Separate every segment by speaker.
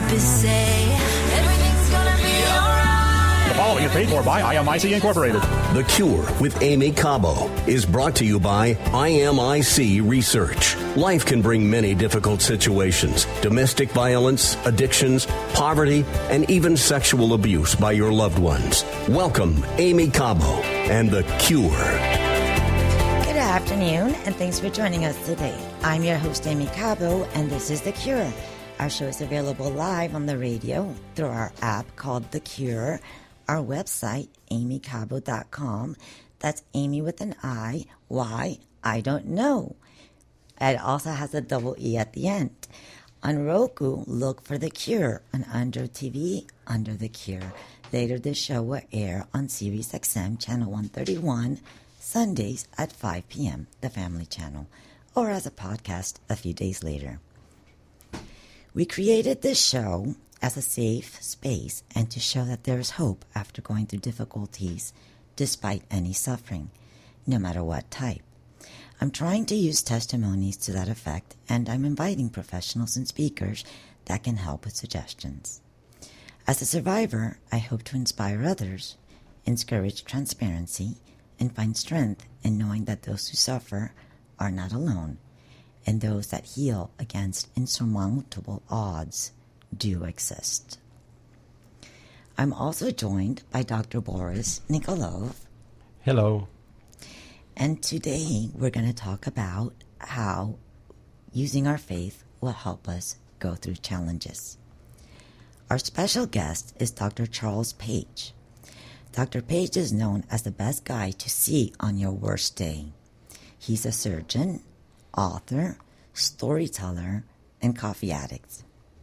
Speaker 1: say everything's gonna be alright.
Speaker 2: The following is paid for by IMIC Incorporated.
Speaker 3: The Cure with Amy Cabo is brought to you by IMIC Research. Life can bring many difficult situations: domestic violence, addictions, poverty, and even sexual abuse by your loved ones. Welcome, Amy Cabo and The Cure.
Speaker 4: Good afternoon, and thanks for joining us today. I'm your host, Amy Cabo, and this is The Cure. Our show is available live on the radio through our app called The Cure, our website, amycabo.com. That's Amy with an I. Why? I don't know. It also has a double E at the end. On Roku, look for The Cure. On Android TV, under The Cure. Later, this show will air on Sirius XM Channel 131, Sundays at 5 p.m., the Family Channel, or as a podcast a few days later. We created this show as a safe space and to show that there is hope after going through difficulties despite any suffering, no matter what type. I'm trying to use testimonies to that effect, and I'm inviting professionals and speakers that can help with suggestions. As a survivor, I hope to inspire others, encourage transparency, and find strength in knowing that those who suffer are not alone, and those that heal against insurmountable odds do exist. I'm also joined by Dr. Boris Nikolov.
Speaker 5: Hello.
Speaker 4: And today we're going to talk about how using our faith will help us go through challenges. Our special guest is Dr. Charles Page. Dr. Page is known as the best guy to see on your worst day. He's a surgeon, author, storyteller, and coffee addict.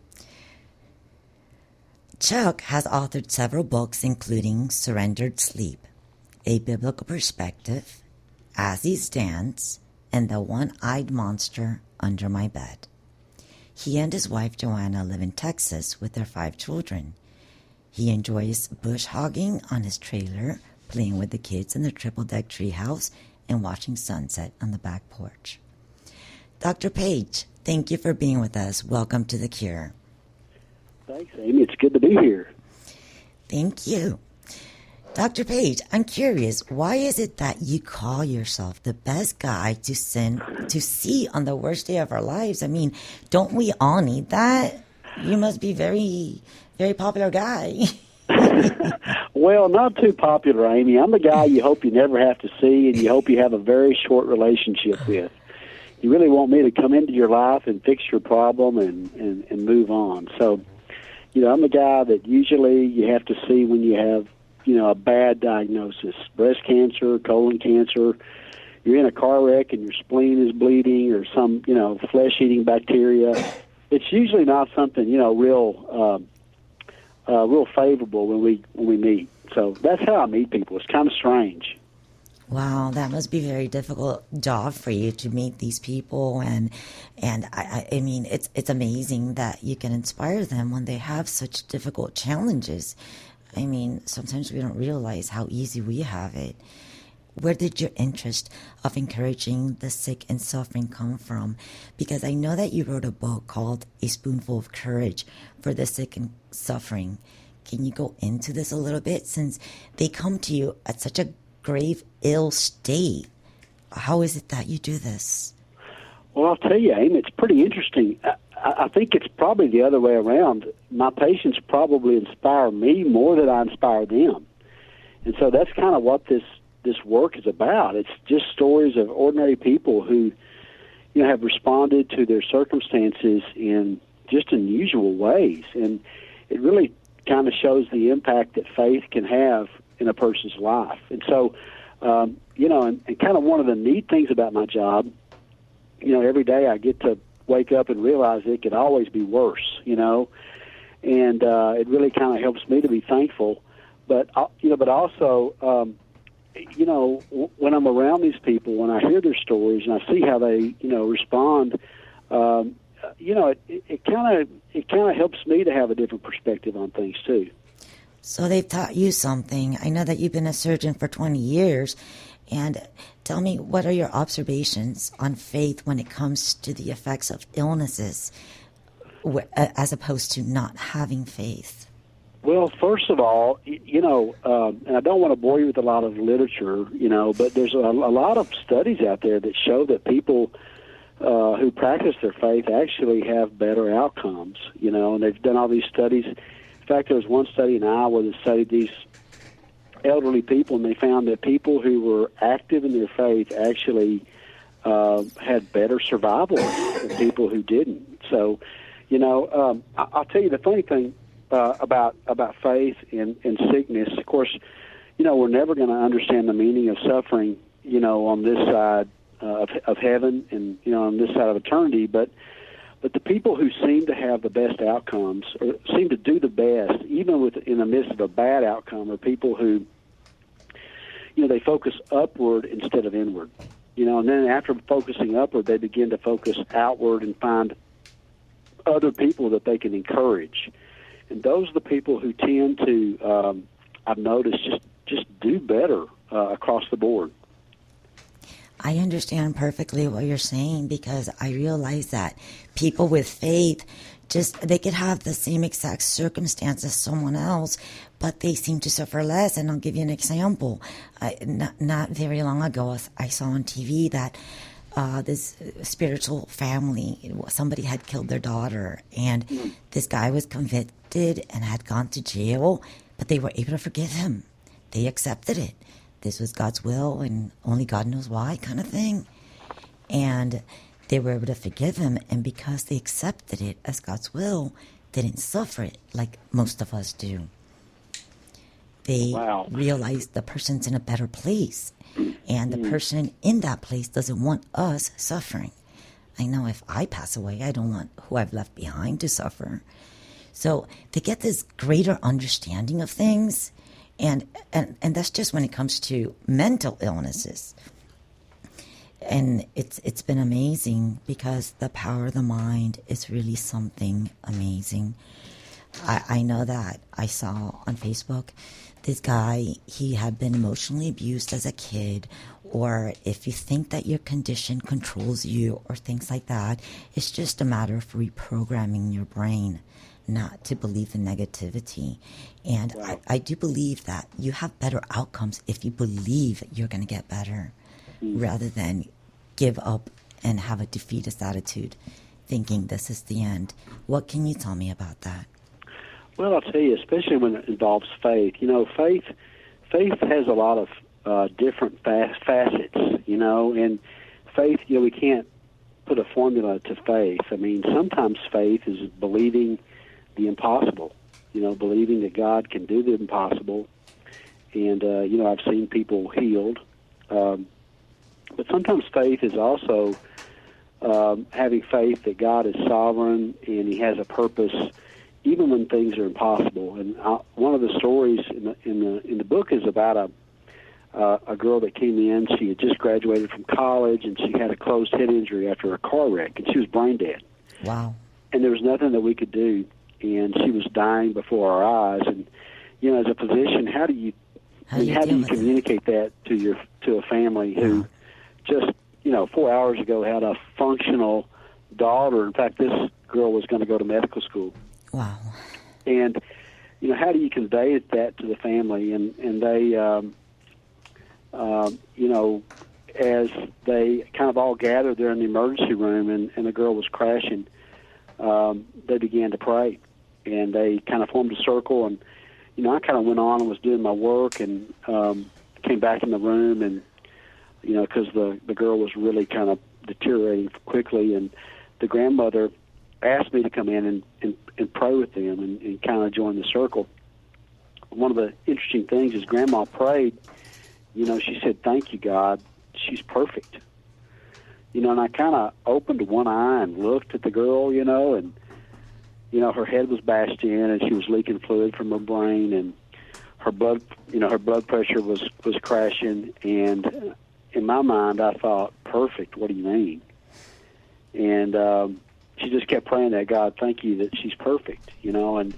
Speaker 4: Chuck has authored several books, including Surrendered Sleep, A Biblical Perspective, As He Stands, and The One-Eyed Monster Under My Bed. He and his wife Joanna live in Texas with their 5 children. He enjoys bush hogging on his trailer, playing with the kids in the triple-deck treehouse, and watching sunset on the back porch. Dr. Page, thank you for being with us. Welcome to The Cure.
Speaker 6: Thanks, Amy. It's good to be here.
Speaker 4: Thank you. Dr. Page, I'm curious, why is it that you call yourself the best guy to see on the worst day of our lives? I mean, don't we all need that? You must be very, very popular guy.
Speaker 6: Well, not too popular, Amy. I'm the guy you hope you never have to see and you hope you have a very short relationship with. You really want me to come into your life and fix your problem and move on. So, I'm the guy that usually you have to see when you have, a bad diagnosis, breast cancer, colon cancer, you're in a car wreck and your spleen is bleeding or some, flesh-eating bacteria. It's usually not something, real favorable when we meet. So that's how I meet people. It's kind of strange.
Speaker 4: Wow, that must be a very difficult job for you to meet these people, and I mean it's amazing that you can inspire them when they have such difficult challenges. I mean, sometimes we don't realize how easy we have it. Where did your interest of encouraging the sick and suffering come from? Because I know that you wrote a book called A Spoonful of Courage for the Sick and Suffering. Can you go into this a little bit, since they come to you at such a grave ill state? How is it that you do this?
Speaker 6: Well, I'll tell you, Amy, it's pretty interesting. I think it's probably the other way around. My patients probably inspire me more than I inspire them. And so that's kind of what this work is about. It's just stories of ordinary people who, have responded to their circumstances in just unusual ways. And it really kind of shows the impact that faith can have in a person's life. And so, and kind of one of the neat things about my job, every day I get to wake up and realize it could always be worse, and it really kind of helps me to be thankful. But, but also, when I'm around these people, when I hear their stories and I see how they, respond, it kind of helps me to have a different perspective on things too.
Speaker 4: So they've taught you something. I know that you've been a surgeon for 20 years. And tell me, what are your observations on faith when it comes to the effects of illnesses? as opposed to not having faith?
Speaker 6: Well, first of all, and I don't want to bore you with a lot of literature, but there's a lot of studies out there that show that people who practice their faith actually have better outcomes, and they've done all these studies. In fact, there was one study in Iowa that studied these elderly people, and they found that people who were active in their faith actually had better survival than people who didn't. So, I'll tell you the funny thing about faith and sickness. Of course, we're never going to understand the meaning of suffering, on this side of heaven and on this side of eternity. But the people who seem to have the best outcomes, or seem to do the best, even in the midst of a bad outcome, are people who, they focus upward instead of inward. And then after focusing upward, they begin to focus outward and find other people that they can encourage. And those are the people who tend to, I've noticed, just do better across the board.
Speaker 4: I understand perfectly what you're saying, because I realize that people with faith, they could have the same exact circumstance as someone else, but they seem to suffer less. And I'll give you an example. Not very long ago, I saw on TV that this spiritual family, somebody had killed their daughter, and this guy was convicted and had gone to jail, but they were able to forgive him. They accepted it. This was God's will, and only God knows why, kind of thing. And they were able to forgive him, and because they accepted it as God's will, they didn't suffer it like most of us do. They realized the person's in a better place, and the person in that place doesn't want us suffering. I know if I pass away, I don't want who I've left behind to suffer. So they get this greater understanding of things, and that's just when it comes to mental illnesses. And it's been amazing, because the power of the mind is really something amazing. I know that I saw on Facebook this guy, he had been emotionally abused as a kid, or if you think that your condition controls you or things like that, it's just a matter of reprogramming your brain not to believe in negativity. And I do believe that you have better outcomes if you believe you're going to get better, rather than give up and have a defeatist attitude, thinking this is the end. What can you tell me about that?
Speaker 6: Well, I'll tell you, especially when it involves faith. Faith has a lot of different facets, and faith, we can't put a formula to faith. I mean, sometimes faith is believing the impossible, believing that God can do the impossible. And, I've seen people healed. But sometimes faith is also having faith that God is sovereign and He has a purpose, even when things are impossible. And one of the stories in the book is about a girl that came in. She had just graduated from college, and she had a closed head injury after a car wreck, and she was brain dead. Wow! And there was nothing that we could do, and she was dying before our eyes. And as a physician, how do you communicate that to a family who just 4 hours ago had a functional daughter? In fact, this girl was going to go to medical school. Wow. And, how do you convey that to the family? And they, as they kind of all gathered there in the emergency room and the girl was crashing, they began to pray. And they kind of formed a circle. And, I kind of went on and was doing my work and came back in the room and, because the girl was really kind of deteriorating quickly. And the grandmother asked me to come in and pray with them and kind of join the circle. One of the interesting things is Grandma prayed, she said, "Thank you, God, she's perfect." And I kind of opened one eye and looked at the girl, and, her head was bashed in and she was leaking fluid from her brain, and her blood pressure was crashing. And in my mind, I thought, perfect, what do you mean? And she just kept praying that, God, thank you that she's perfect, and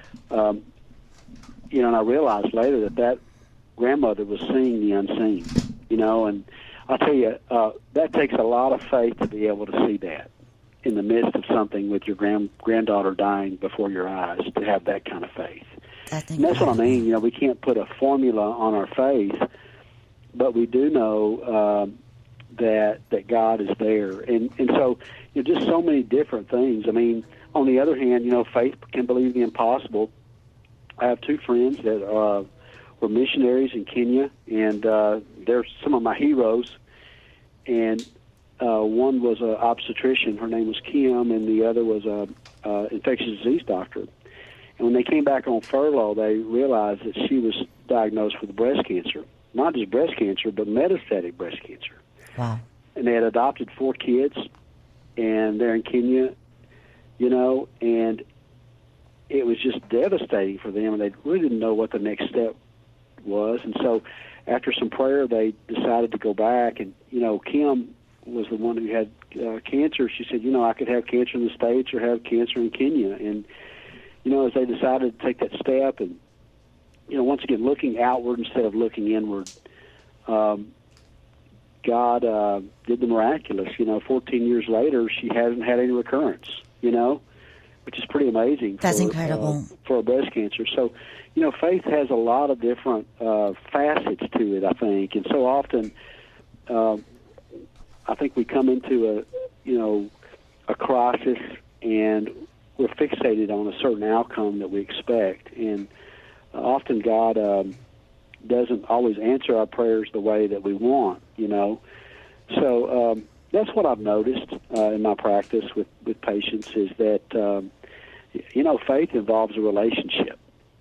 Speaker 6: I realized later that grandmother was seeing the unseen, and I'll tell you, that takes a lot of faith to be able to see that, in the midst of something with your granddaughter dying before your eyes, to have that kind of faith. And that's what I mean. You know, we can't put a formula on our faith, but we do know that God is there. And so, you know, just so many different things. I mean, on the other hand, you know, faith can believe the impossible. I have two friends that were missionaries in Kenya, and they're some of my heroes. And one was an obstetrician. Her name was Kim, and the other was a infectious disease doctor. And when they came back on furlough, they realized that she was diagnosed with breast cancer. Not just breast cancer, but metastatic breast cancer.
Speaker 4: Wow.
Speaker 6: And they had adopted 4 kids, and they're in Kenya, you know, and it was just devastating for them, and they really didn't know what the next step was. And so after some prayer, they decided to go back, and, you know, Kim was the one who had cancer. She said, you know, I could have cancer in the States or have cancer in Kenya. And, you know, as they decided to take that step and, you know, once again, looking outward instead of looking inward, God did the miraculous. You know, 14 years later, she hasn't had any recurrence, you know, which is pretty amazing.
Speaker 4: That's incredible.
Speaker 6: For a breast cancer. So, you know, faith has a lot of different facets to it, I think. And so often, I think we come into a crisis, and we're fixated on a certain outcome that we expect. And often God doesn't always answer our prayers the way that we want, you know. So that's what I've noticed in my practice with patients, is that, you know, faith involves a relationship.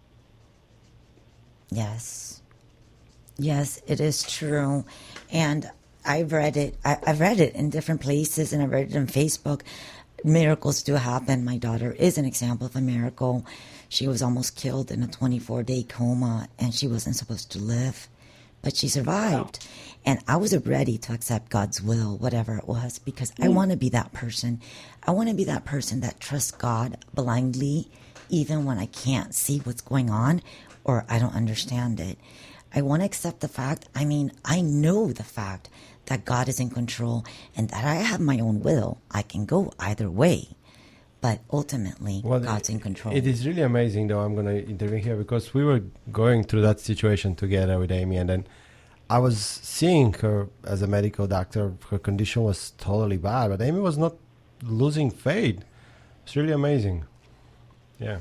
Speaker 4: Yes. Yes, it is true. And I've read it. I've read it in different places, and I've read it on Facebook. Miracles do happen. My daughter is an example of a miracle. She was almost killed in a 24-day coma, and she wasn't supposed to live, but she survived. Wow. And I was ready to accept God's will, whatever it was, because I want to be that person. I want to be that person that trusts God blindly, even when I can't see what's going on or I don't understand it. I want to accept the fact, I know the fact that God is in control and that I have my own will. I can go either way, but ultimately, God's in control.
Speaker 5: It is really amazing, though. I'm going to intervene here because we were going through that situation together with Amy, and then I was seeing her as a medical doctor. Her condition was totally bad, but Amy was not losing faith. It's really amazing. Yeah.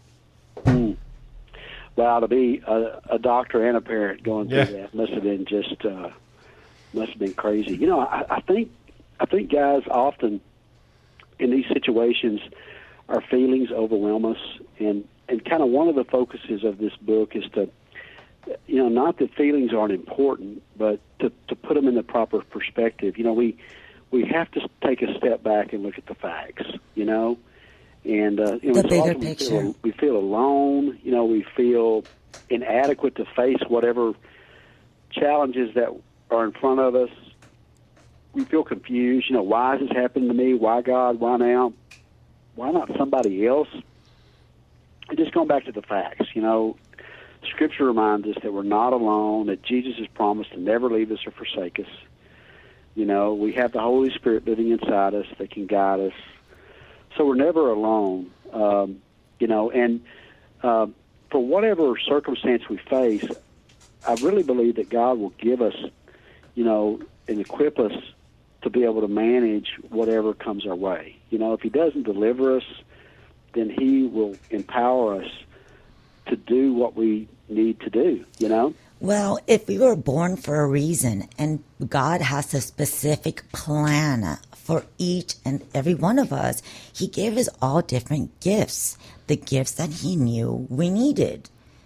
Speaker 6: Wow, to be a doctor and a parent going through that must have been just must have been crazy. You know, I think guys often in these situations, our feelings overwhelm us, and kind of one of the focuses of this book is to, you know, not that feelings aren't important, but to put them in the proper perspective. You know, we have to take a step back and look at the facts, you know. And you know,
Speaker 4: the bigger picture.
Speaker 6: We feel alone. You know, we feel inadequate to face whatever challenges that are in front of us. We feel confused. You know, why is this happening to me? Why God? Why now? Why not somebody else? And just going back to the facts, you know, Scripture reminds us that we're not alone, that Jesus has promised to never leave us or forsake us. You know, we have the Holy Spirit living inside us that can guide us. So we're never alone, you know, and for whatever circumstance we face, I really believe that God will give us, you know, and equip us to be able to manage whatever comes our way. You know, if He doesn't deliver us, then He will empower us to do what we need to do, you know?
Speaker 4: Well, if we were born for a reason and God has a specific plan for each and every one of us, He gave us all different gifts, the gifts that He knew we needed.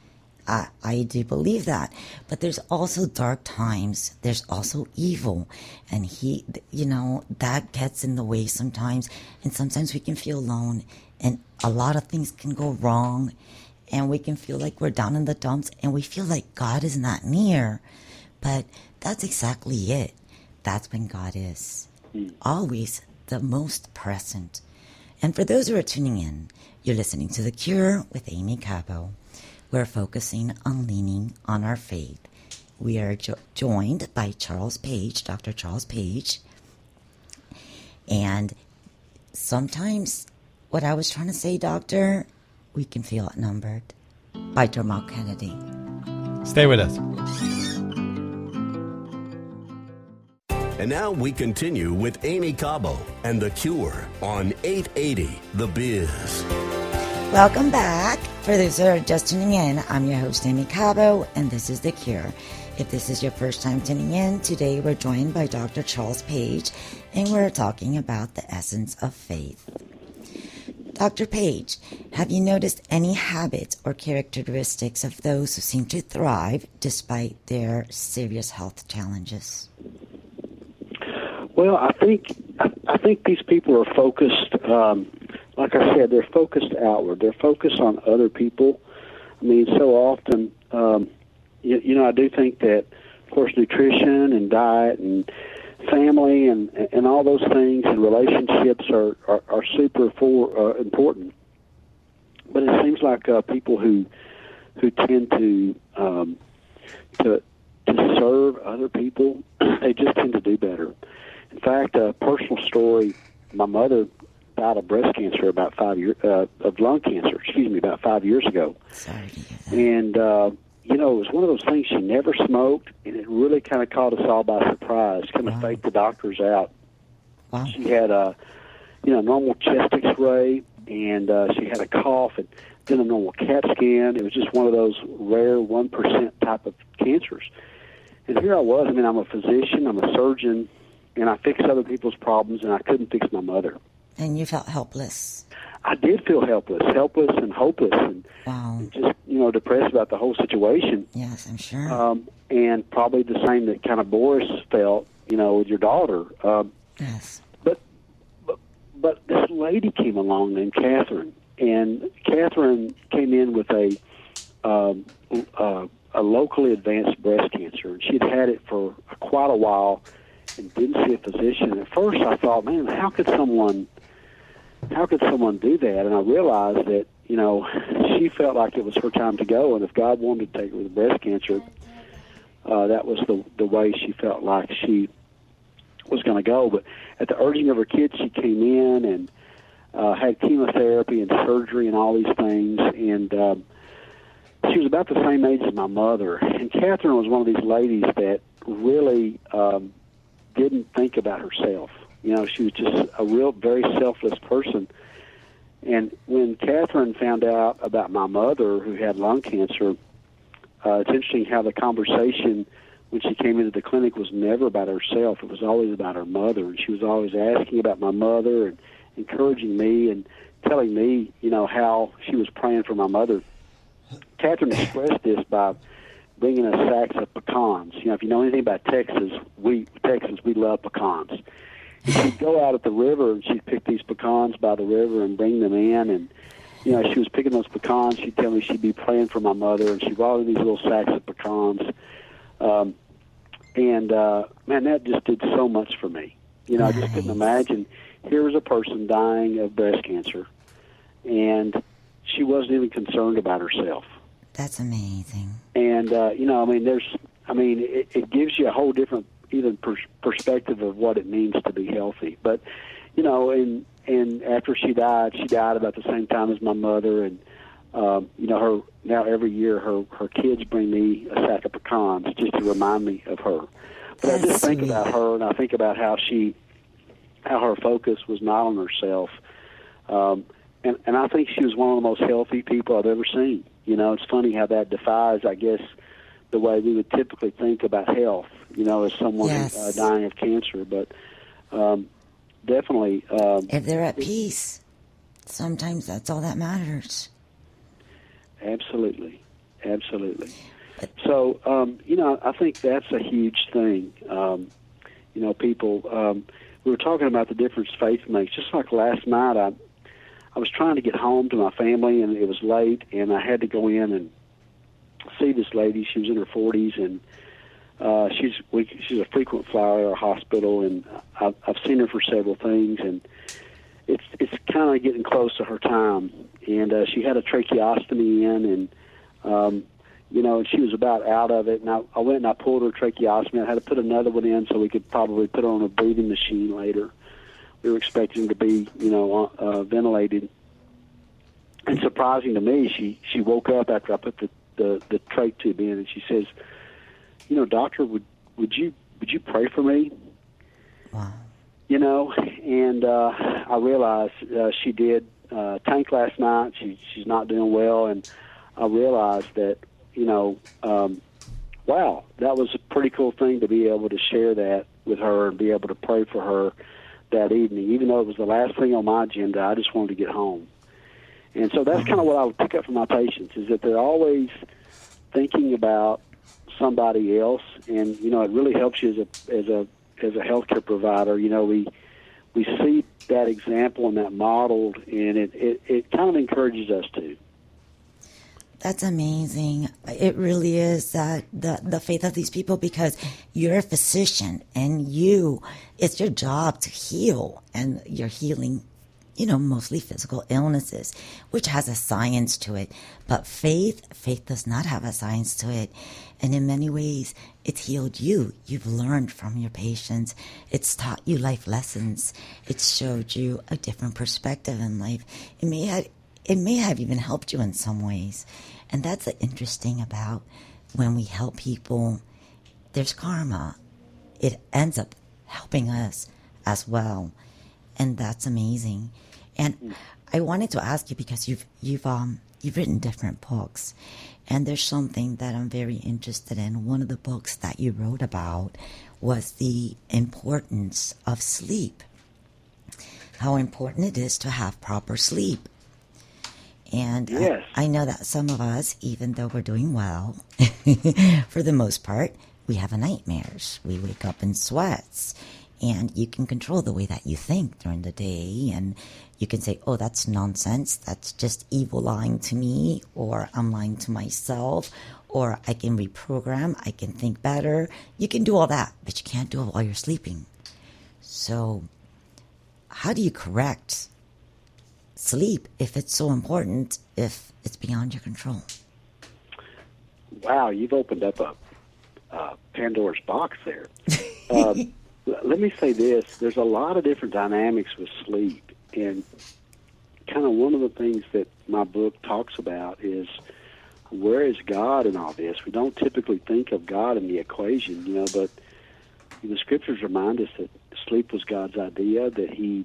Speaker 4: I do believe that. But there's also dark times. There's also evil. And He, you know, that gets in the way sometimes. And sometimes we can feel alone. And a lot of things can go wrong. And we can feel like we're down in the dumps. And we feel like God is not near. But that's exactly it. That's when God is. Always the most present. And for those who are tuning in, you're listening to The Cure with Amy Cabo. We're focusing on leaning on our faith. We are joined by Charles Page, Dr. Charles Page. And sometimes what I was trying to say, Doctor, we can feel outnumbered. By Dermot Kennedy.
Speaker 5: Stay with us.
Speaker 3: And now we continue with Amy Cabo and The Cure on 880 The Biz.
Speaker 4: Welcome back. For those that are just tuning in, I'm your host, Amy Cabo, and this is The Cure. If this is your first time tuning in, today we're joined by Dr. Charles Page, and we're talking about the essence of faith. Dr. Page, have you noticed any habits or characteristics of those who seem to thrive despite their serious health challenges?
Speaker 6: Well, I think these people are focused. Like I said, they're focused outward. They're focused on other people. I mean, so often, I do think that, of course, nutrition and diet and family and all those things and relationships are super important. But it seems like people who tend to serve other people, they just tend to do better. In fact, a personal story: my mother died of breast cancer about 5 years of lung cancer. About 5 years ago.
Speaker 4: Sorry to hear that.
Speaker 6: And it was one of those things. She never smoked, and it really kind of caught us all by surprise. Kind of faked the doctors out.
Speaker 4: Wow.
Speaker 6: She had a normal chest X-ray, and she had a cough, and then a normal CAT scan. It was just one of those rare 1% type of cancers. And here I was. I mean, I'm a physician, I'm a surgeon, and I fix other people's problems, and I couldn't fix my mother.
Speaker 4: And you felt helpless.
Speaker 6: I did feel helpless and hopeless, and
Speaker 4: Wow.
Speaker 6: just depressed about the whole situation.
Speaker 4: Yes, I'm sure.
Speaker 6: And probably the same that kind of Boris felt, with your daughter.
Speaker 4: Yes.
Speaker 6: But this lady came along named Catherine, and Catherine came in with a locally advanced breast cancer, and she'd had it for quite a while and didn't see a physician. And at first, I thought, man, how could someone do that? And I realized that she felt like it was her time to go, and if God wanted to take her with breast cancer, that was the way she felt like she was going to go. But at the urging of her kids, she came in and had chemotherapy and surgery and all these things, and she was about the same age as my mother. And Catherine was one of these ladies that really didn't think about herself. She was just a real, very selfless person. And when Catherine found out about my mother, who had lung cancer, it's interesting how the conversation when she came into the clinic was never about herself. It was always about her mother. And she was always asking about my mother and encouraging me and telling me, how she was praying for my mother. Catherine expressed this by bringing us sacks of pecans. If you know anything about Texas, we love pecans. And she'd go out at the river and she'd pick these pecans by the river and bring them in. And, she was picking those pecans. She'd tell me she'd be praying for my mother, and she brought in these little sacks of pecans. Man, that just did so much for me. I just couldn't imagine. Here was a person dying of breast cancer, and she wasn't even concerned about herself.
Speaker 4: That's amazing.
Speaker 6: And, it gives you a whole different even perspective of what it means to be healthy. But, and after she died about the same time as my mother, and, her now every year her kids bring me a sack of pecans just to remind me of her. But I just think about her, and I think about how her focus was not on herself. And I think she was one of the most healthy people I've ever seen. It's funny how that defies, I guess, the way we would typically think about health, as someone dying of cancer. But definitely...
Speaker 4: if they're at peace, sometimes that's all that matters.
Speaker 6: Absolutely. So, I think that's a huge thing. People... we were talking about the difference faith makes. Just like last night, I was trying to get home to my family, and it was late, and I had to go in and see this lady. She was in her 40s, and she's a frequent flyer at our hospital, and I've seen her for several things, and it's kind of getting close to her time. And she had a tracheostomy in, and and she was about out of it. And I went and I pulled her tracheostomy. I had to put another one in so we could probably put her on a breathing machine later. We were expecting to be, ventilated. And surprising to me, she woke up after I put the trach tube in, and she says, "Doctor, would you pray for me?"
Speaker 4: Wow.
Speaker 6: And I realized she did. Tank last night. She's not doing well, and I realized that wow, that was a pretty cool thing to be able to share that with her and be able to pray for her that evening, even though it was the last thing on my agenda. I just wanted to get home. And so that's kind of what I would pick up from my patients, is that they're always thinking about somebody else, and it really helps you as a healthcare provider. We see that example and that modeled, and it kind of encourages us to.
Speaker 4: That's amazing. It really is the faith of these people, because you're a physician and it's your job to heal, and you're healing, mostly physical illnesses, which has a science to it. But faith does not have a science to it. And in many ways, it's healed you. You've learned from your patients. It's taught you life lessons. It's showed you a different perspective in life. It may have even helped you in some ways. And that's the interesting about when we help people, there's karma. It ends up helping us as well. And that's amazing. And I wanted to ask you, because you've written different books, and there's something that I'm very interested in. One of the books that you wrote about was the importance of sleep. How important it is to have proper sleep. And
Speaker 6: yes.
Speaker 4: I know that some of us, even though we're doing well, for the most part, we have nightmares. We wake up in sweats. And you can control the way that you think during the day. And you can say, oh, that's nonsense. That's just evil lying to me, or I'm lying to myself, or I can reprogram. I can think better. You can do all that, but you can't do it while you're sleeping. So how do you correct sleep if it's so important, if it's beyond your control?
Speaker 6: Wow, you've opened up a Pandora's box there. Let me say this. There's a lot of different dynamics with sleep, and kind of one of the things that my book talks about is, where is God in all this? We don't typically think of God in the equation, but the scriptures remind us that sleep was God's idea, that He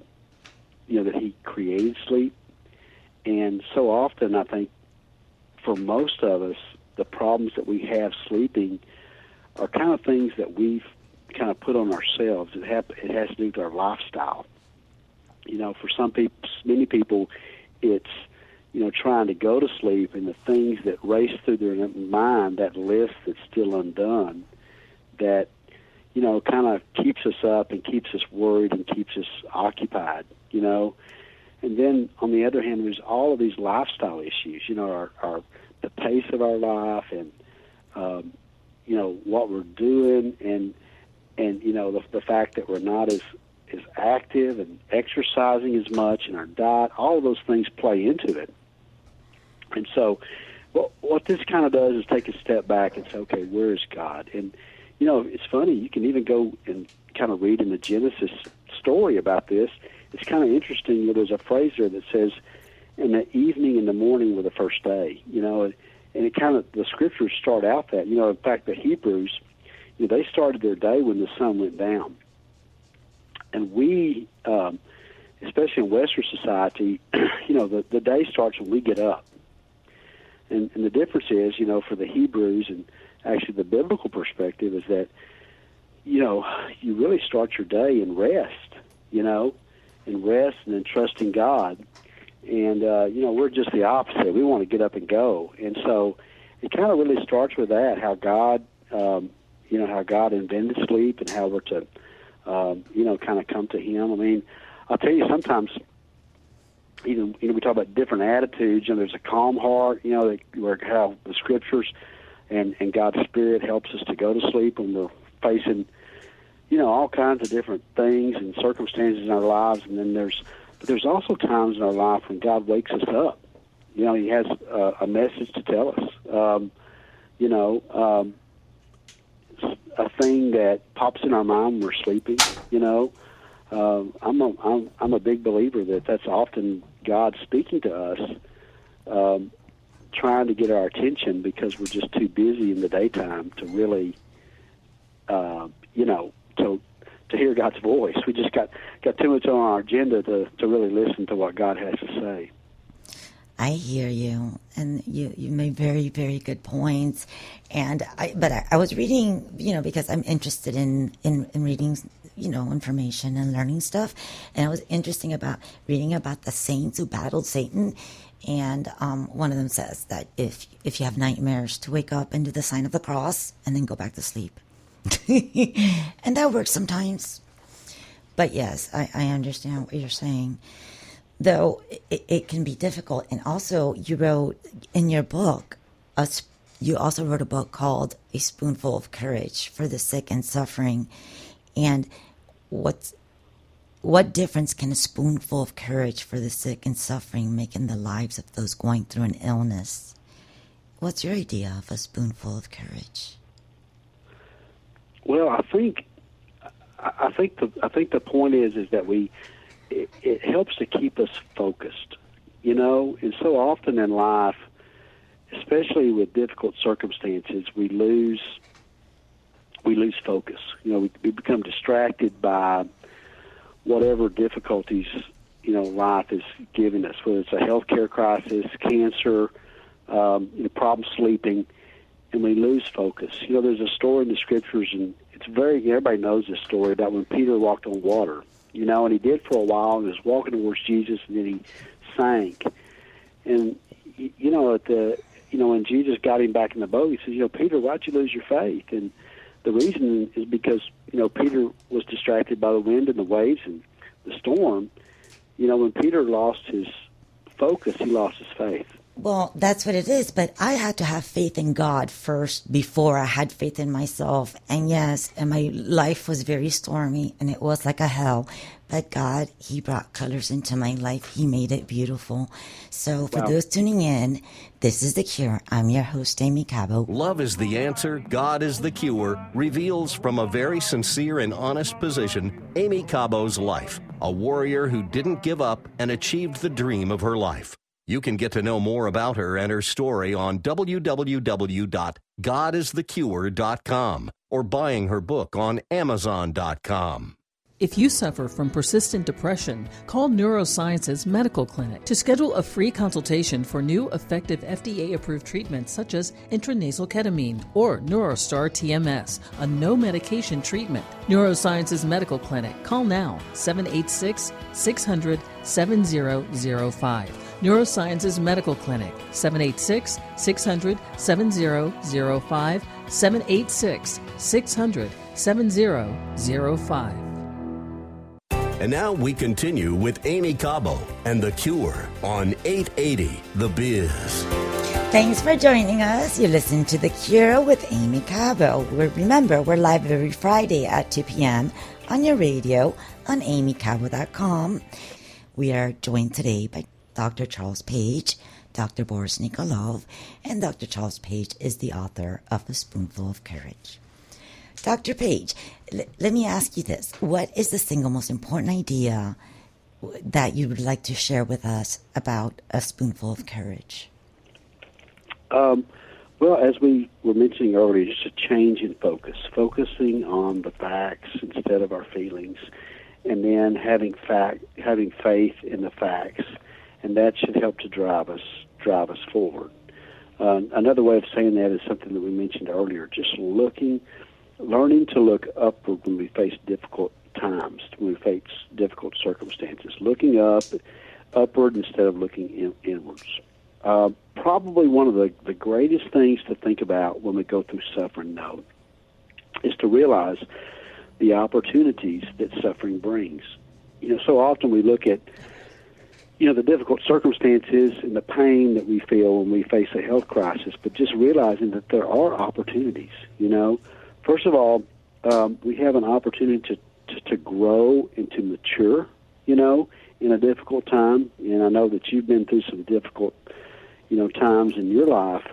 Speaker 6: created sleep. And so often, I think, for most of us, the problems that we have sleeping are kind of things that we've kind of put on ourselves. It has to do with our lifestyle. For many people, it's trying to go to sleep, and the things that race through their mind, that list that's still undone, that kind of keeps us up and keeps us worried and keeps us occupied. And then on the other hand, there's all of these lifestyle issues. The pace of our life, and what we're doing, and the fact that we're not as active and exercising as much, and our diet, all of those things play into it. And so what this kind of does is take a step back and say, okay, where is God? And, it's funny, you can even go and kind of read in the Genesis story about this. It's kind of interesting. There's a phrase there that says, in the evening and the morning were the first day, and it kind of, the scriptures start out that, in fact, the Hebrews, they started their day when the sun went down. And we, especially in Western society, the day starts when we get up. And the difference is, for the Hebrews, and actually the biblical perspective, is that, you really start your day in rest, and then trusting God. And, we're just the opposite. We want to get up and go. And so it kind of really starts with that, how God, how God invented sleep, and how we're to, kind of come to Him. I mean, I'll tell you, sometimes even, we talk about different attitudes, and there's a calm heart, where how the scriptures and God's Spirit helps us to go to sleep when we're facing, all kinds of different things and circumstances in our lives. And then there's also times in our life when God wakes us up. He has a message to tell us. A thing that pops in our mind when we're sleeping, I'm a big believer that that's often God speaking to us, trying to get our attention because we're just too busy in the daytime to really, to hear God's voice. We just got too much on our agenda to really listen to what God has to say.
Speaker 4: I hear you, and you made very, very good points. And I was reading, because I'm interested in reading, information and learning stuff. And it was interesting about reading about the saints who battled Satan. And one of them says that if you have nightmares, to wake up and do the sign of the cross and then go back to sleep. And that works sometimes. But yes, I understand what you're saying. Though it can be difficult. And also, you wrote in your book, you also wrote a book called A Spoonful of Courage for the Sick and Suffering. And what difference can a spoonful of courage for the sick and suffering make in the lives of those going through an illness? What's your idea of a spoonful of courage?
Speaker 6: Well, I think the point is that it helps to keep us focused, and so often in life, especially with difficult circumstances, we lose focus. We become distracted by whatever difficulties, life is giving us, whether it's a healthcare crisis, cancer, problem sleeping, and we lose focus. There's a story in the scriptures, and everybody knows this story about when Peter walked on water, and he did for a while, and was walking towards Jesus, and then he sank. And, when Jesus got him back in the boat, he says, Peter, why'd you lose your faith? And the reason is because, Peter was distracted by the wind and the waves and the storm. When Peter lost his focus, he lost his faith.
Speaker 4: Well, that's what it is. But I had to have faith in God first before I had faith in myself. And yes, and my life was very stormy and it was like a hell. But God, He brought colors into my life. He made it beautiful. So for those tuning in, this is The Cure. I'm your host, Amy Cabo.
Speaker 3: Love is the answer, God is the cure, reveals from a very sincere and honest position Amy Cabo's life, a warrior who didn't give up and achieved the dream of her life. You can get to know more about her and her story on www.godisthecure.com or buying her book on Amazon.com.
Speaker 7: If you suffer from persistent depression, call Neurosciences Medical Clinic to schedule a free consultation for new effective FDA-approved treatments such as intranasal ketamine or Neurostar TMS, a no-medication treatment. Neurosciences Medical Clinic. Call now, 786-600-7005. Neurosciences Medical Clinic, 786-600-7005, 786-600-7005.
Speaker 3: And now we continue with Amy Cabo and The Cure on 880 The Biz.
Speaker 4: Thanks for joining us. You're listening to The Cure with Amy Cabo. Remember, we're live every Friday at 2 p.m. on your radio on amycabo.com. We are joined today by Dr. Charles Page, Dr. Boris Nikolov, and Dr. Charles Page is the author of A Spoonful of Courage. Dr. Page, let me ask you this. What is the single most important idea that you would like to share with us about A Spoonful of Courage?
Speaker 6: Well, as we were mentioning earlier, just a change in focus, focusing on the facts instead of our feelings, and then having faith in the facts, and that should help to drive us forward. Another way of saying that is something that we mentioned earlier, just learning to look upward when we face difficult times, when we face difficult circumstances, looking upward instead of looking inwards. Probably one of the greatest things to think about when we go through suffering, though, is to realize the opportunities that suffering brings. So often we look at the difficult circumstances and the pain that we feel when we face a health crisis, but just realizing that there are opportunities. First of all, we have an opportunity to grow and to mature, in a difficult time. And I know that you've been through some difficult, times in your life.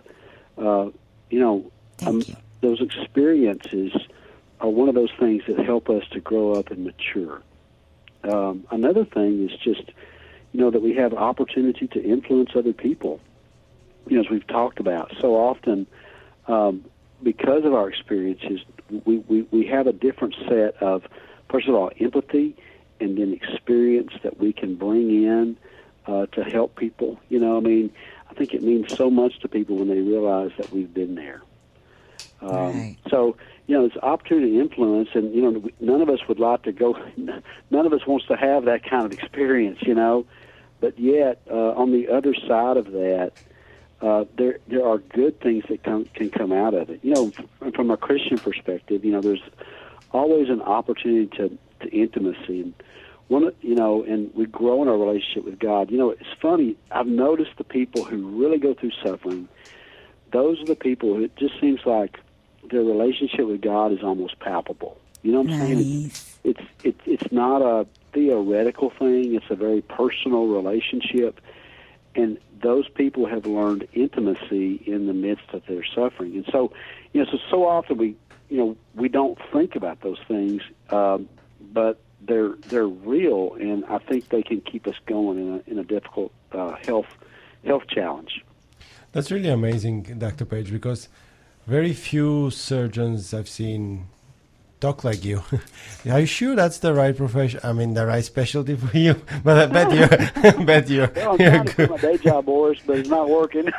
Speaker 4: Thank you.
Speaker 6: Those experiences are one of those things that help us to grow up and mature. another thing is just, that we have opportunity to influence other people. As we've talked about so often, because of our experiences, we have a different set of, first of all, empathy, and then experience that we can bring in to help people. I think it means so much to people when they realize that we've been there.
Speaker 4: Right.
Speaker 6: So, it's opportunity to influence, and, none of us would like to go, none of us wants to have that kind of experience, but yet, on the other side of that, there are good things that can come out of it. From a Christian perspective, there's always an opportunity to intimacy, and and we grow in our relationship with God. It's funny. I've noticed the people who really go through suffering. Those are the people who it just seems like their relationship with God is almost palpable. You know what I'm saying? It's not a theoretical thing. It's a very personal relationship, and those people have learned intimacy in the midst of their suffering. And so, so often we don't think about those things, but they're real, and I think they can keep us going in a difficult health challenge.
Speaker 5: That's really amazing, Dr. Page, because very few surgeons I've seen talk like you. Are you sure that's the right profession? I mean, the right specialty for you? But I bet you're
Speaker 6: Well, I'm trying to quit my day job, Boris, but it's not working.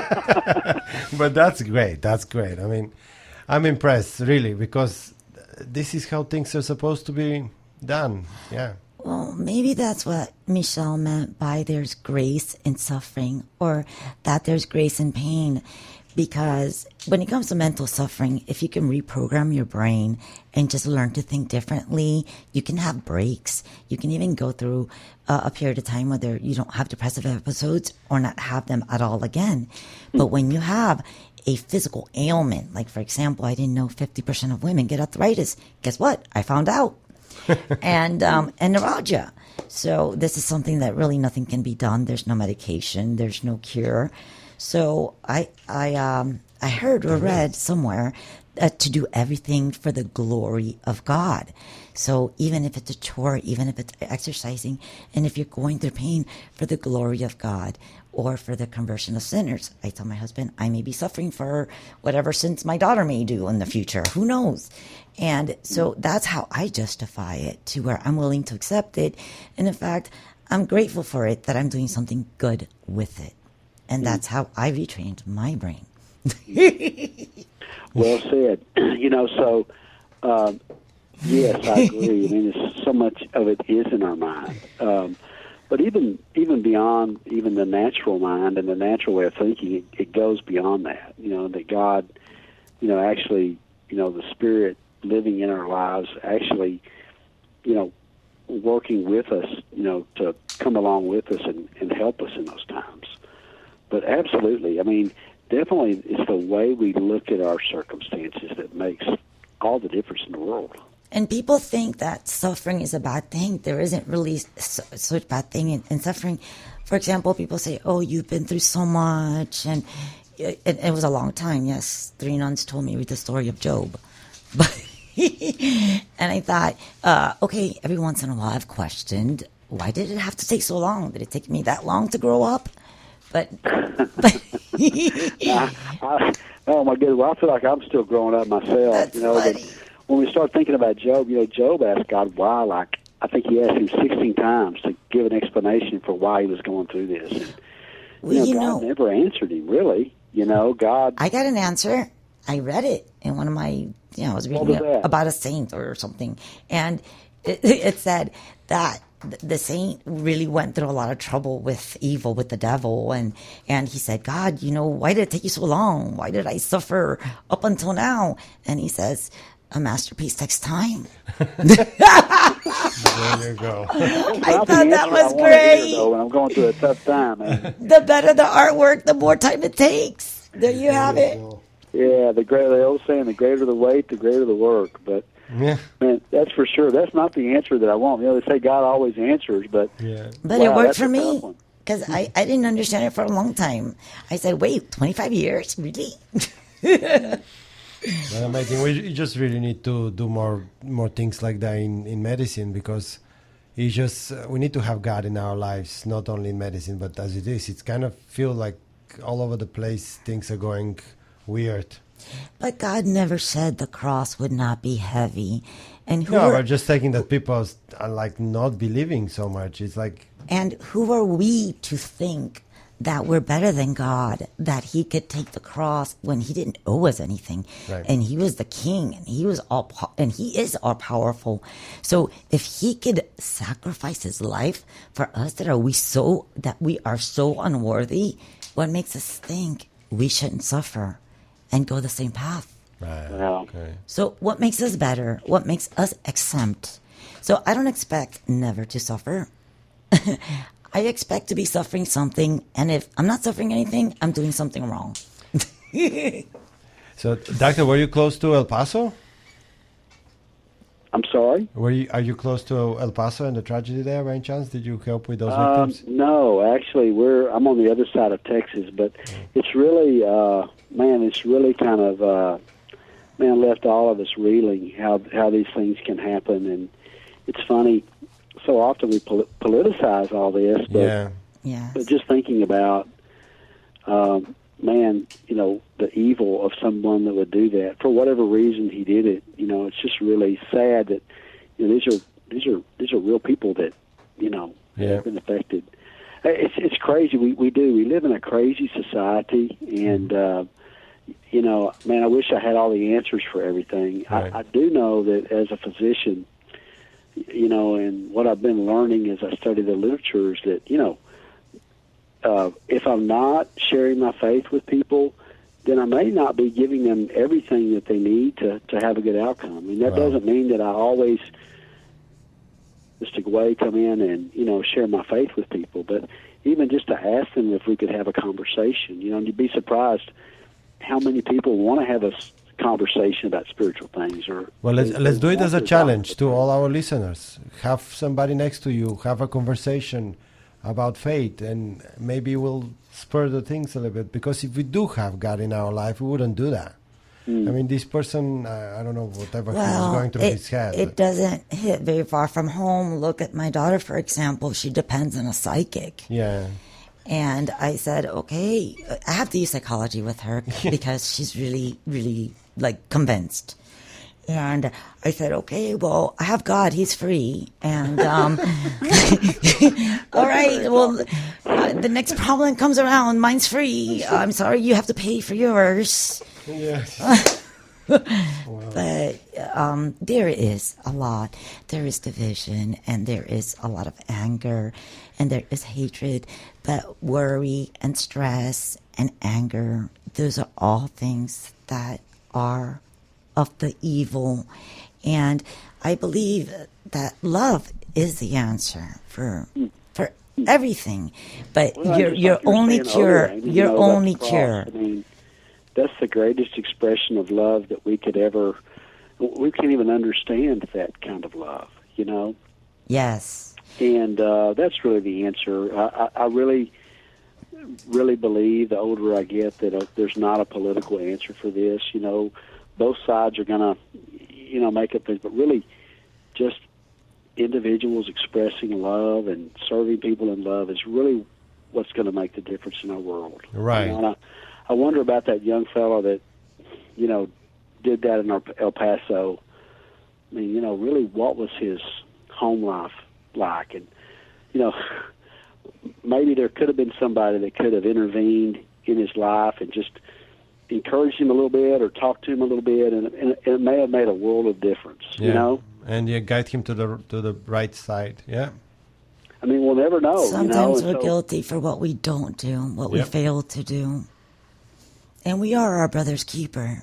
Speaker 5: But that's great. That's great. I mean, I'm impressed, really, because this is how things are supposed to be done. Yeah.
Speaker 4: Well, maybe that's what Michelle meant by there's grace in suffering, or that there's grace in pain. Because when it comes to mental suffering, if you can reprogram your brain and just learn to think differently, you can have breaks. You can even go through a period of time where you don't have depressive episodes or not have them at all again. But when you have a physical ailment, like, for example, I didn't know 50% of women get arthritis. Guess what? I found out. and neuralgia. So this is something that really nothing can be done. There's no medication. There's no cure. So I heard or read somewhere to do everything for the glory of God. So even if it's a chore, even if it's exercising, and if you're going through pain, for the glory of God or for the conversion of sinners. I tell my husband I may be suffering for whatever sins my daughter may do in the future. Who knows? And so that's how I justify it, to where I'm willing to accept it. And in fact, I'm grateful for it, that I'm doing something good with it. And that's how I retrained my brain.
Speaker 6: Well said. Yes, I agree. I mean, so much of it is in our mind. But even beyond even the natural mind and the natural way of thinking, it goes beyond that. That God, actually, the Spirit living in our lives, actually, working with us, to come along with us and help us in those times. But absolutely, I mean, definitely it's the way we look at our circumstances that makes all the difference in the world.
Speaker 4: And people think that suffering is a bad thing. There isn't really such a bad thing in suffering. For example, people say, oh, you've been through so much. And it was a long time. Yes, 3 nuns told me the story of Job. But and I thought, okay, every once in a while I've questioned, why did it have to take so long? Did it take me that long to grow up? But
Speaker 6: oh my goodness, well, I feel like I'm still growing up myself.
Speaker 4: That's funny.
Speaker 6: But when we start thinking about Job, Job asked God why. Like, I think he asked him 16 times to give an explanation for why he was going through this. And, God never answered him, really. God.
Speaker 4: I got an answer. I read it in one of my, I was reading about a saint or something, and it said that the saint really went through a lot of trouble with evil, with the devil, and he said, God, why did it take you so long? Why did I suffer up until now? And he says, a masterpiece takes time.
Speaker 5: There you go.
Speaker 4: I thought that was great.
Speaker 6: When I'm going through a tough time, man.
Speaker 4: The better the artwork, the more time it takes. There you have it.
Speaker 6: Yeah, the old saying, the greater the weight, the greater the work. But
Speaker 5: yeah,
Speaker 6: man, that's for sure. That's not the answer that I want. They say God always answers, but
Speaker 4: But it worked for me, because I didn't understand it for a long time. I said, wait, 25 years? Really?
Speaker 5: Amazing. We just really need to do more things like that in medicine, because It's just we need to have God in our lives, not only in medicine, but as it is, it's kind of feel like all over the place things are going weird.
Speaker 4: But God never said the cross would not be heavy. And who
Speaker 5: No,
Speaker 4: are,
Speaker 5: we're just taking that people are like not believing so much. It's like,
Speaker 4: and who are we to think that we're better than God, that he could take the cross when he didn't owe us anything.
Speaker 5: Right.
Speaker 4: And he was the king, and he was and he is all powerful. So if he could sacrifice his life for us that we are so unworthy, what makes us think we shouldn't suffer and go the same path?
Speaker 5: right,
Speaker 6: Wow.
Speaker 5: okay.
Speaker 4: So what makes us better? What makes us exempt? So I don't expect never to suffer. I expect to be suffering something, and if I'm not suffering anything, I'm doing something wrong.
Speaker 5: So, doctor, were you close to El Paso?
Speaker 6: I'm sorry?
Speaker 5: Are you close to El Paso and the tragedy there by any chance? Did you help with those victims?
Speaker 6: No, actually, I'm on the other side of Texas, but it's really, it's really kind of, left all of us reeling how these things can happen. And it's funny, so often we politicize all this, but,
Speaker 5: Yeah.
Speaker 4: Yes.
Speaker 6: but just thinking about, the evil of someone that would do that for whatever reason he did it. It's just really sad that these are real people that
Speaker 5: Yeah.
Speaker 6: have been affected. It's crazy. We live in a crazy society, and I wish I had all the answers for everything.
Speaker 5: Right.
Speaker 6: I do know that as a physician, and what I've been learning as I study the literature is that if I'm not sharing my faith with people, then I may not be giving them everything that they need to have a good outcome. I mean, that doesn't mean that I always just to go away, come in and, share my faith with people. But even just to ask them if we could have a conversation, and you'd be surprised how many people want to have a conversation about spiritual things.
Speaker 5: Well, let's do it as a challenge to all our listeners. Have somebody next to you, have a conversation about faith, and maybe we'll spur the things a little bit. Because if we do have God in our life, we wouldn't do that. I mean, this person, I don't know, whatever he was going through his head.
Speaker 4: It doesn't hit very far from home. Look at my daughter, for example. She depends on a psychic.
Speaker 5: Yeah.
Speaker 4: And I said, okay, I have to use psychology with her because she's really, really, convinced. And I said, okay, well, I have God. He's free. And, all right, well, the next problem comes around. Mine's free. I'm sorry, you have to pay for yours.
Speaker 5: Yes.
Speaker 4: But there is a lot. There is division, and there is a lot of anger, and there is hatred. But worry and stress and anger, those are all things that are of the evil. And I believe that love is the answer for everything. But your only cure, your only cure.
Speaker 6: I mean, that's the greatest expression of love that we could ever. We can't even understand that kind of love,
Speaker 4: Yes.
Speaker 6: And that's really the answer. I really, really believe the older I get that there's not a political answer for this. Both sides are going to, make up things, but really just individuals expressing love and serving people in love is really what's going to make the difference in our world.
Speaker 5: Right.
Speaker 6: And I wonder about that young fellow that, did that in El Paso. I mean, really what was his home life like? And, maybe there could have been somebody that could have intervened in his life and just encouraged him a little bit or talked to him a little bit, and it may have made a world of difference,
Speaker 5: And you guide him to the right side, yeah.
Speaker 6: I mean, we'll never know.
Speaker 4: Sometimes we're guilty for what we don't do, what we fail to do. And we are our brother's keeper.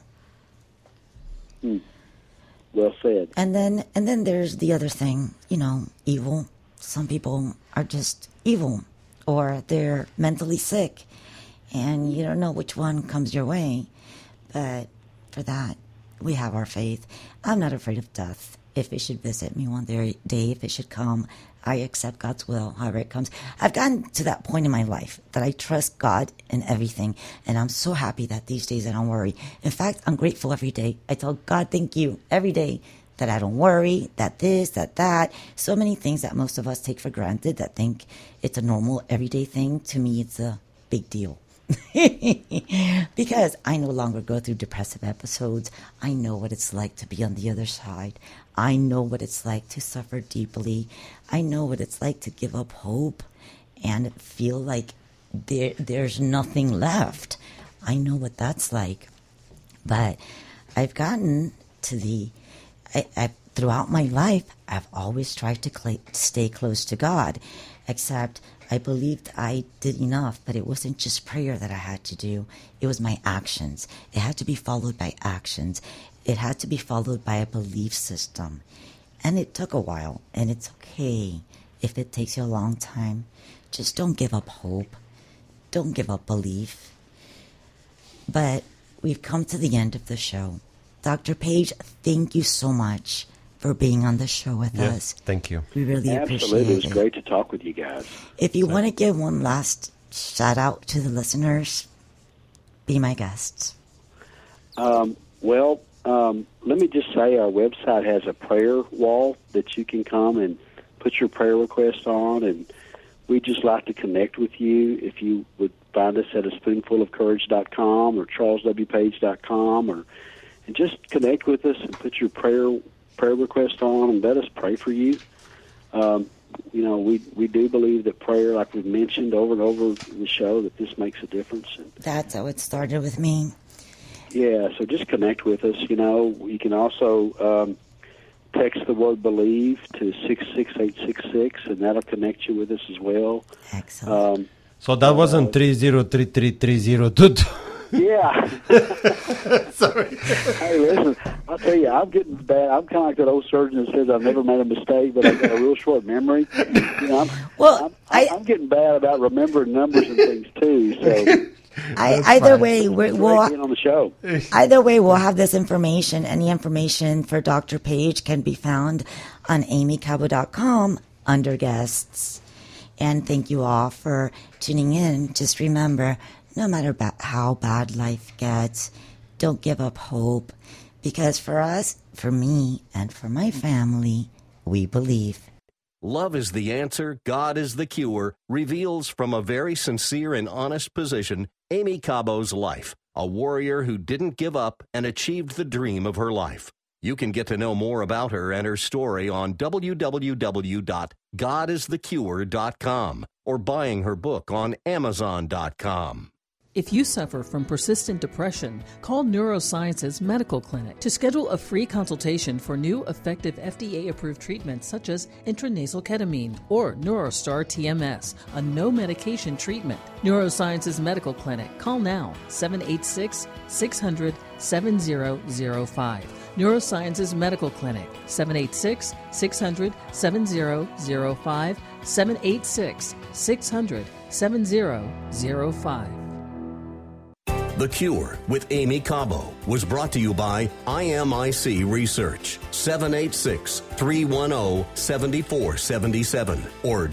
Speaker 6: Well said.
Speaker 4: And then there's the other thing, evil. Some people are just evil, or they're mentally sick, and you don't know which one comes your way. But for that, we have our faith. I'm not afraid of death. If it should visit me one day, if it should come, I accept God's will, however it comes. I've gotten to that point in my life that I trust God in everything, and I'm so happy that these days I don't worry. In fact, I'm grateful every day. I tell God thank you every day that I don't worry, that this, that. So many things that most of us take for granted that think it's a normal, everyday thing. To me, it's a big deal. Because I no longer go through depressive episodes. I know what it's like to be on the other side. I know what it's like to suffer deeply. I know what it's like to give up hope and feel like there's nothing left. I know what that's like. But I've gotten to throughout my life, I've always tried to stay close to God, except I believed I did enough, but it wasn't just prayer that I had to do. It was my actions. It had to be followed by actions. It had to be followed by a belief system. And it took a while, and it's okay if it takes you a long time. Just don't give up hope. Don't give up belief. But we've come to the end of the show. Dr. Page, thank you so much for being on the show with us.
Speaker 5: Thank you.
Speaker 4: We really appreciate
Speaker 6: Absolutely.
Speaker 4: it.
Speaker 6: It was great to talk with you guys.
Speaker 4: If you want to give one last shout out to the listeners, be my guests.
Speaker 6: Let me just say our website has a prayer wall that you can come and put your prayer request on, and we'd just like to connect with you. If you would find us at a spoonfulofcourage.com or charleswpage.com, and just connect with us and put your prayer request on and let us pray for you. We do believe that prayer, like we've mentioned over and over in the show, that this makes a difference. And
Speaker 4: that's how it started with me.
Speaker 6: Yeah, so just connect with us. You can also text the word BELIEVE to 66866, and that'll connect you with us as well.
Speaker 4: Excellent.
Speaker 5: So that wasn't 30333022.
Speaker 6: Yeah.
Speaker 5: Sorry.
Speaker 6: Hey, listen, I'll tell you, I'm getting bad. I'm kind of like that old surgeon that says I've never made a mistake, but I've got a real short memory. I'm getting bad about remembering numbers and things too. So
Speaker 4: either way, we'll
Speaker 6: being on the show.
Speaker 4: Either way, we'll have this information. Any information for Dr. Page can be found on amycabo.com under guests. And thank you all for tuning in. Just remember, no matter how bad life gets, don't give up hope. Because for us, for me, and for my family, we believe.
Speaker 3: Love is the answer, God is the cure, reveals from a very sincere and honest position Amy Cabo's life, a warrior who didn't give up and achieved the dream of her life. You can get to know more about her and her story on www.godisthecure.com or buying her book on Amazon.com.
Speaker 7: If you suffer from persistent depression, call Neurosciences Medical Clinic to schedule a free consultation for new effective FDA-approved treatments such as intranasal ketamine or Neurostar TMS, a no-medication treatment. Neurosciences Medical Clinic. Call now, 786-600-7005. Neurosciences Medical Clinic, 786-600-7005, 786-600-7005.
Speaker 3: The Cure with Amy Cabo was brought to you by IMIC Research, 786-310-7477 or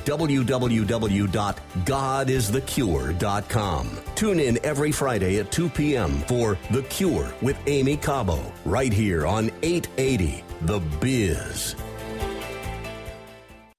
Speaker 3: www.godisthecure.com. Tune in every Friday at 2 p.m. for The Cure with Amy Cabo, right here on 880 The Biz.